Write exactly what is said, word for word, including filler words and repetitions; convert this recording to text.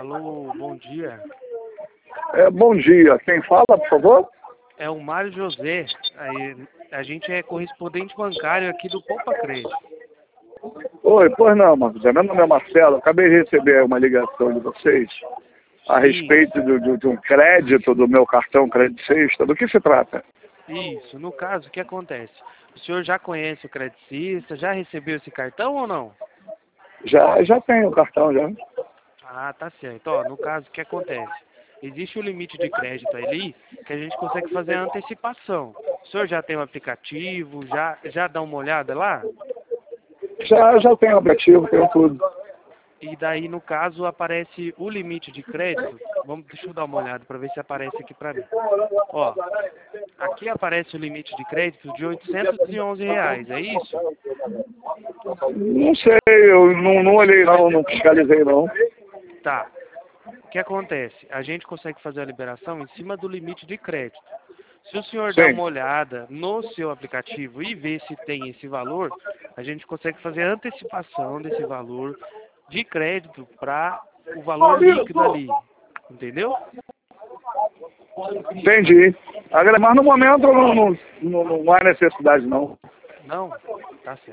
Alô, bom dia. É, bom dia. Quem fala, por favor? É o Mário José. Aí, a gente é correspondente bancário aqui do Poupa Crédito. Oi, pois não, Marcos. Meu nome é Marcelo. Acabei de receber uma ligação de vocês a Sim. respeito do, do, de um crédito do meu cartão Crédito Sexta. Do que se trata? Isso. No caso, o que acontece? O senhor já conhece o Credicista? Já recebeu esse cartão ou não? Já, já tenho o cartão, já. Ah, tá certo. Ó, no caso, o que acontece? Existe um limite de crédito ali que a gente consegue fazer a antecipação. O senhor já tem o aplicativo? Já, já dá uma olhada lá? Já, já tenho o aplicativo, tenho tudo. E daí, no caso, aparece o limite de crédito. Vamos, deixa eu dar uma olhada para ver se aparece aqui para mim. Ó, aqui aparece o limite de crédito de oitocentos e onze reais, é isso? Não sei, eu não, não olhei não, não fiscalizei não. Tá. O que acontece? A gente consegue fazer a liberação em cima do limite de crédito. Se o senhor dá Sim. uma olhada no seu aplicativo e ver se tem esse valor, a gente consegue fazer a antecipação desse valor de crédito para o valor líquido ali. Entendeu? Entendi. Agora, mas no momento não, não, não, não há necessidade não. Não?